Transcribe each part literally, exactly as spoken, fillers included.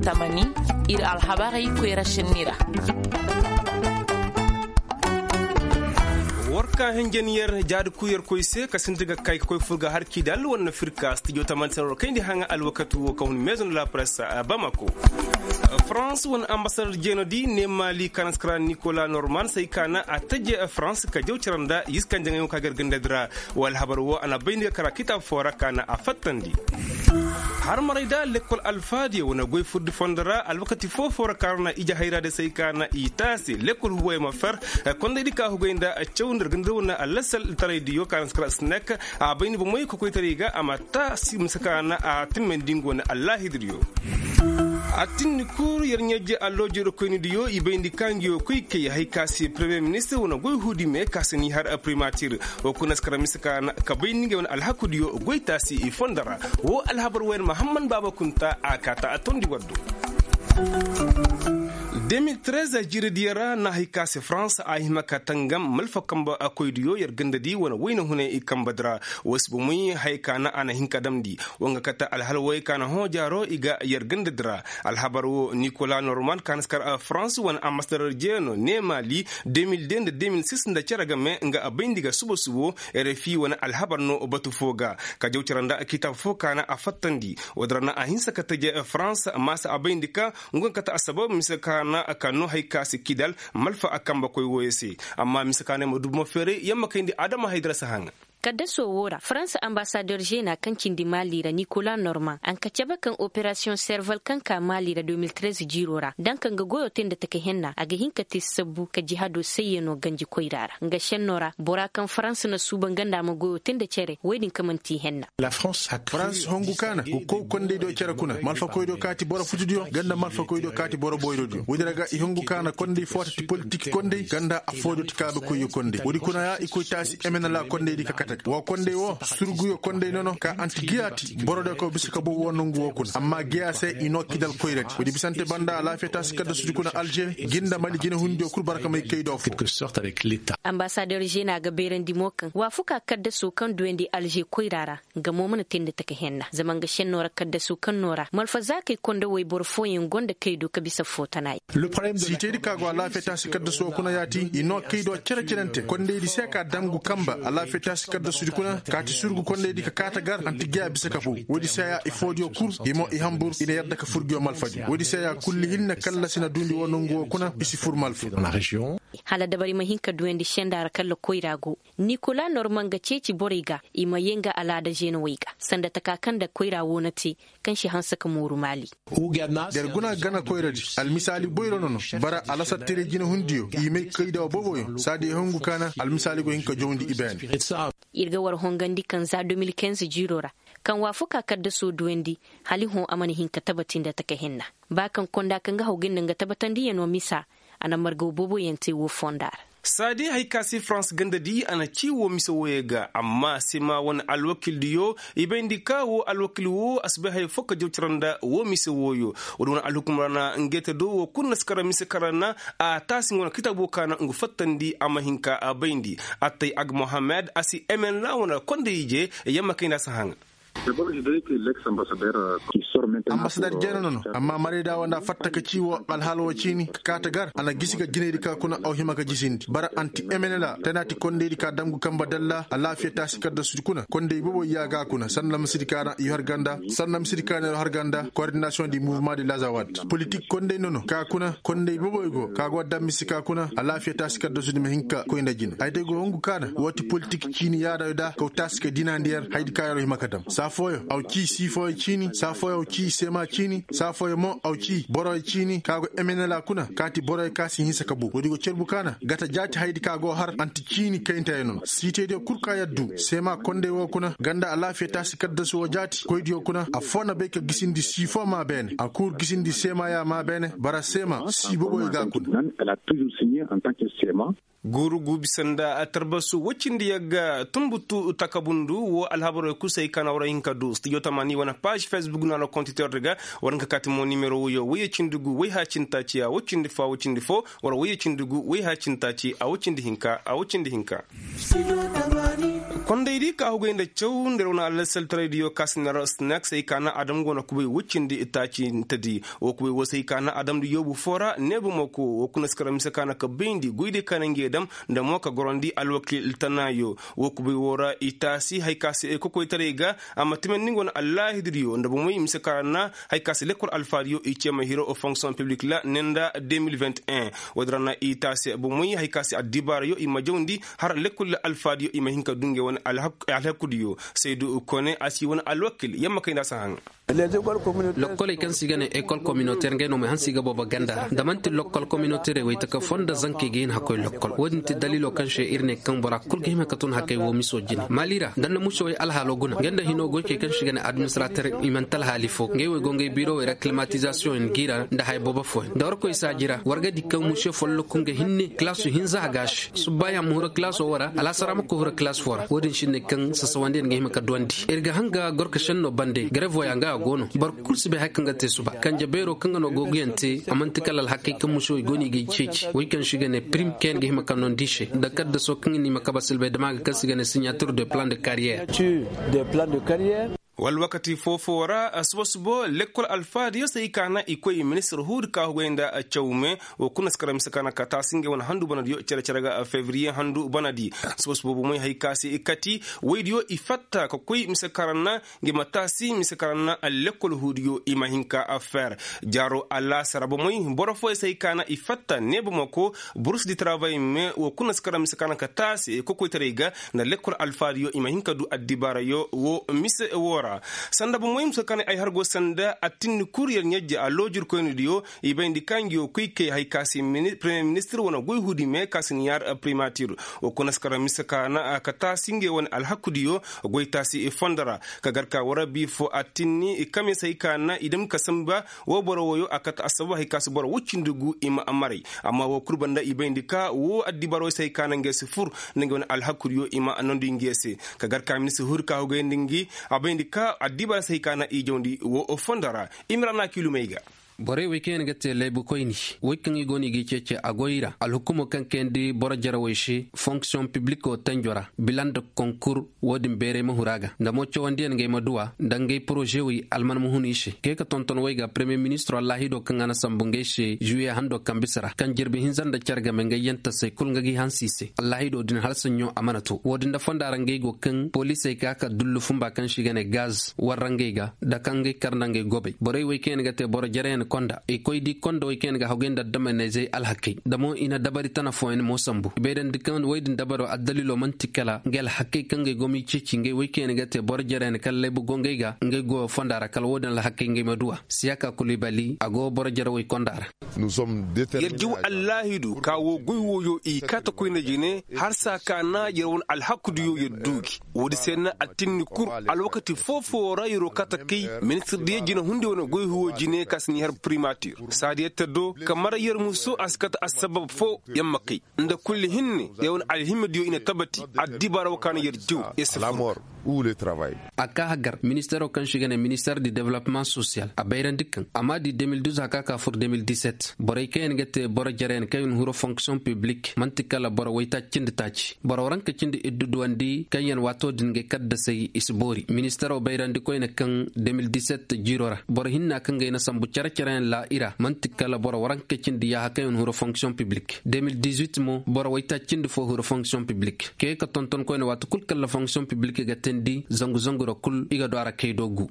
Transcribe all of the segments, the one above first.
tamani ir alhabari kwera shinira warka hengeniyar jadu kuyar koise kasintiga kai koy fulga har kidal wonna firka studio tamantar kayndi hanga alwakatu ko maison de la presse à Bamako. France won ambassadeur jenodi ne mali kanaskra Nicolas Norman sai kana ataje France ka jewciranda yiskan jangayo ka gargandadra wal habarwo ana bayni kara kitab fora kana afattandi har marayda lekol alfadi wona goy fuddi fondara alwakati fofora karna ija hayrade sai kana itasi lekol huwa ma fer konde dika hugoynda cewndar gandawna alasal taraydiyo kanaskra snack a bayni bo moy ko koy tariga amata sim sakana a timmendingo na Allah hidriyo atin kur yarnyaje alloje rokoni diyo ibendi kangio kuike haikasi premier ministre wona goy hudi me kasani har primature o kunas karamisaka ka bayni wona alhakudiyo goytasi i fondara wo alhabar wen Muhammad Baba Kunta akata atondi waddo deux mille treize jiridiyara na hikasi France a himaka tangam malfa kamba akoydiyo yar gandadi wana wayna hune ikambadra wasbu muy haykana ana hinkadamdi wanga kata alhalway kana hojaro iga yar gandadra alhabaru Nicolas Norman kanskar France wana ambassadeur jeno ne Mali deux mille deux deux mille six nda ceraga me nga abindiga subo subo R F I wana alhabarno batu foga ka jawciranda kitab fokana afattandi wadrana ahinsa kataje France masa abindika ngon kata asbab misaka na akano haikasi kidal malfa akamba koy woyese amma misakane modumo fere yamma kindi adama haydra sahanga kadda sowora France ambassadeur jena kankin di Mali ra Nicolas Norman an kacaba kan operation serval kan ka Mali ra deux mille treize jirora dan kan ga goyo tenda take henna aga hinka tisabbu ka jihado sayeno ganji koyrara nga shennora bora kan France na suban ganda ma goyo tenda cere wedin kamanti henna la France France hongu kana ko konde do cere kuna malfa koydo kati bora futudio ganda malfa koydo kati bora boydo dio wodiraga i hongu kana konde fotati politique konde ganda afodo tikabe koyo konde wodi kuna ya ikoy tasi emena la konde di kakata wa konde wo surguyo konde nono ka antigiyati borode ko bisika bo wonungu wokun amma giyase ino kidal koyrati wodi bisante banda la feta skada sujukuna Alger ginda mali gina hundio kur baraka may kaydo quelque sorte avec l'état ambassadeur Jena ga berendi mokan wa fuka kadda su kan duwendi Alger koyrara ga momana tinde take henna zaman ga shennora kadda su kan nora malfa zakai konde way borfoyin gonda kaydo ka bisa fotanai le problème de cité ka go la feta skada su kuna yati ino kaydo cere cerente konde di seka damgu kamba la feta skada kuna kati surgu konde di ka kata gar antigia bisaka fu wodi saya i fodio kur imo i hambur ina yadda ka furgio malfaji wodi saya kulli hinna kala sina dundi wonongo kuna isi fur malfu dans la région hala dabari mahinka duwendi shendara kala koirago Nicolas Norman ga ceci boriga ima yenga alada jeno wiga sanda takakan da koira wonati kan shi hansa ka muru Mali der guna gana koiradi al misali boyro nono bara alasa tere jino hundio i me kaida boboyo sadi hongu kana al misali go hinka jondi iben irga war hongandi kan za deux mille quinze jirora kan wafuka kadda so duwendi hali hon amani hinka tabatin da take henna ba kan konda kan ga hogin nga tabatan di yano misa ana margo bobo yente wo fondar sadi haikasi France gandadi ana ciwo miso woyega amma sima wani alwakil diyo ibendi kawo alwakil wo asbahay foka jawciranda wo miso woyo wadona alhukumrana ngete do wo kunna skara miso karana a tasin wana kitabo kana ngu fattandi ama hinka a bendi atay ag Mohamed asi emen la wana konde yije yamma kayna sahanga ambassadeur jeno nono amma marida wanda fatta ka ciwo alhalo cini kata gar ana gisiga ginedi ka kuna au himaka jisindi bara anti emenela tanati konde di ka damgu kamba dalla ala fieta sikada sujukuna konde bobo yaga kuna sanna sidikana yu harganda sanna sidikana yu harganda coordination du mouvement de l'Azawad politique konde nono ka kuna konde bobo go ka go dammi sika kuna ala fieta sikada sujuma hinka ko inda jina ayde go hongu kana woti politique cini yada da ko taske dinandier haydi kayro himakadam safoyo au ci sifoyo cini safoyo au ci sema cini safoyo mo au ci boroy cini kago emenela kuna kati boroy kasi hinsa kabu wodi go cerbu kana gata jati haydi kago har anti cini kayinta enon site de kurka yaddu sema konde wo kuna ganda ala feta sikadda so jati koydi kuna afona be ka gisindi sifo ma ben akur gisindi sema ya ma ben bara sema si bobo ga kuna elle a toujours signé en tant que sema guru gubi sanda atarbasu wacindi yaga tumbutu takabundu wo alhabaro kusay kana wara hinka du studio tamani wana page Facebook na lo compte auditeur daga waran ka katimo numero yo waye cindugu way ha cintaci a wucin fa wucin fo wara waye cindugu way ha cintaci a wucin hinka a wucin hinka konde di ka hugo inda cew nderona Allah sel radio kasnara snack sai kana adam gona kubai wucin di itaci tadi o kubai wo sai kana adam di yobu fora nebu moko wo kuna skara misa kana ka bindi guide kana ngedam da moka gorondi alwakil tanayo wo kubai wora itasi haikasi e koko itarega ama timen ningona Allah hidriyo nda bomoy misa kana haikasi lekor alfario iche mahiro o fonction publique la nenda deux mille vingt et un wadrana itasi bomoy haikasi adibar yo imajawndi har lekol alfario imahinka dunge won alhakudiyo Seydou Kone asi won alwakil yamma kayna sahan lokkole kan sigane école communautaire ngeno me hansiga boba ganda damanti lokkol communautaire wayta ka fonda zanke gen hakoy lokkol wodinti dalilo kan she irne kan bora kulge me katun hakay wo miso jini malira dan muso way alhalo guna ganda hino goke kan shigane administrateur imantal halifo ngewe gonge bureau et climatisation en gira nda hay boba fo dawr ko isajira warga dikka muso follo kunge hinne classe hinza gash subaya muhura classe wara ala sarama ko hura classe fora wodin shinne kan sasawande ngema ka dondi erga hanga gorka shanno bande greve wayanga gono bar kursi be hakanga te suba kanja bero kanga no goguyante amantikal al hakika musho goni gi ceci way kan shigane prim ken gi hima kanon dishe da kadda so kan ni makaba silbe damaga kan sigane signature de plan de carrière tu de plan de carrière wal wakati fofora aswasbo lekol alfadi sai kana ikoy minister hud ka gwenda a chawme o kuna skaram sakana kata singe won handu banadi yo cere cerega février handu banadi aswasbo bu moy haykasi ikati waydiyo ifatta ko koy misakaranna ngi matasi misakaranna lekol hudiyo imahinka affaire jaro alla sarabo moy borofo sai kana ifatta nebo mako bourse du travail me o kuna skaram sakana kata si ko koy terega na lekol alfadi yo imahinka du adibara yo wo mise wora sanda bu moyim sakane ay hargo sanda atin courrier nyajja a lojur ko ndiyo ibendi kangio kuike hay kasi premier ministre wona goy hudi me kasin yar primature o konaskara misakana kata singe won al hakudiyo goy tasi e fondara kagarka wara bi fo atinni kame sai kana idam kasamba wo boro woyo akata asaba hay kasi boro wucindugu ima amari amma wo kurbanda ibendi ka wo addi baro sai kana ngesi fur nge won al hakudiyo ima anondi ngesi kagarka ministre hurka ho gendingi abendi ka adiba sai kana ijondi wo fondara imrana kilumeiga bore weekend gate lebu koyni weekend igoni gi cece agoira al hukumo kan kendi bora jara weshi fonction publique o tanjora bilan de concours wodim bere mahuraga ndamo chowandi en ngay madua ndangay projet wi alman muhunishi ke ka tonton wayga premier ministre wallahi do kan ana sambungeshi juye hando kambisara kan jirbi hinzanda charga men ngay yenta say kul ngagi hansise wallahi do din halsanyo amanatu wodin da fondara ngay go kan police ka ka dullu fumba kan shigane gaz warangega da kan ngay karnange gobe bore weekend gate bora jara konda e koy di kondo e ken ga hogenda damane zey alhaqi damo ina dabari tana fo en mosambu beden dikan waydin dabaro addalilo mantikala ngel haqqi kange gomi cici nge weekend ga te borjeren kalle bu gonge ga nge go fondara kal wodan la haqqi nge madua siyaka kulibali ago borjere way kondara nous sommes déterminés yerju allahidu kawo goywoyo i kata koyna jine har saka na yerwon alhaqdu yo yeddugi wodi senna atinni kur alwakati fofo rayro kata kay ministre de jina hunde wona goywo jine kasni har primature sadi teddo kamara yer muso askat asbab fo yamakay nda kulli hinni yawon alhimdiyo ina tabati adibara wakana yerju la mort ou le travail aka hagar ministère kan shigane ministère du développement social a bayran dikkan amma di deux mille douze aka ka pour deux mille dix-sept boray kayen gete boro jaren kayen huro fonction publique mantikala boro wayta cindi taci boro ranka cindi iddu wandi kayen wato dinge kadda sey isbori ministère o bayran dikko ina kan deux mille dix-sept jirora boro hinna kan gayna sambu characharen la ira mantikala boro ranka cindi ya kayen huro fonction publique deux mille dix-huit mo boro wayta cindi fo huro fonction publique ke ka tonton ko ina wato kulkal la fonction publique gete di zangu zangu rokul iga do ara kaydogu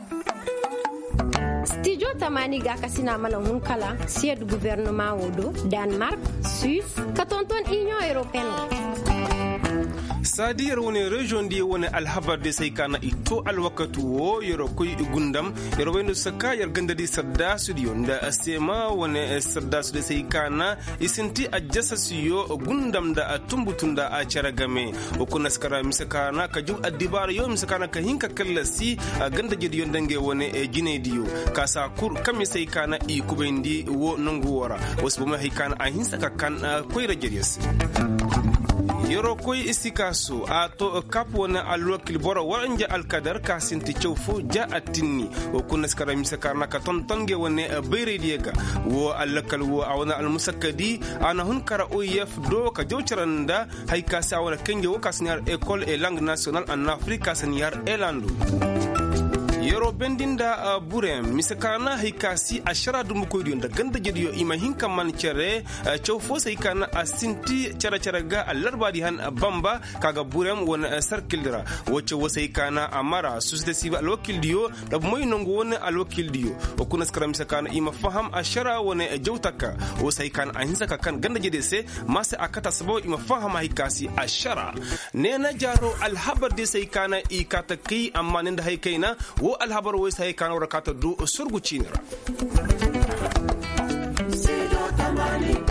studio tamani ga kasina mana hunkala sied gouvernement wodo Denmark Suisse katonton union européenne sadiyar woni region di woni alhabar de sai kana ito alwakatu wo yoro koy gundam yoro wendo saka yar gandadi sadda studio nda asema woni sadda studio sai kana isinti ajjasa siyo gundam da tumbutunda a charagame o kuna skara misakana ka ju addibar yo misakana ka hinka kallasi ganda jidi yondange woni e ginediyo kasa kur kami sai kana i kubendi wo nangu wora wasu bama hikana a hinsa ka kan koy rajeriyas yoro koy istikaso a to kap wona alwakil boro wanja alkadar ka sinti chawfu ja atinni o kunna skara misakarna ka ton tonge wonne bayre diega wo alakal wo awna almusakkadi ana hun kara o yef do ka jawcaranda hay ka sa wona kenge wo kasnyar école et langue nationale en Afrique kasnyar elandu yoro bendinda uh, burem misakana hikasi ashara dum ko dion da ganda jediyo ima hinka man cere uh, chow fo sai kana asinti cara cara ga alarbadi han uh, bamba kaga burem won uh, sarkildra woche wo sai kana amara susde siba alwakil diyo da moy nongo won alwakil diyo o kuna skara misakana ima faham ashara won uh, jawtaka wo sai kana ahinsa ka kan ganda jedese masa akata sabo ima faham hikasi ashara nena jaro alhabar de sai kana ikata ki amma nenda hay kaina wo alhabar wai sai kan rakata do surgu cinira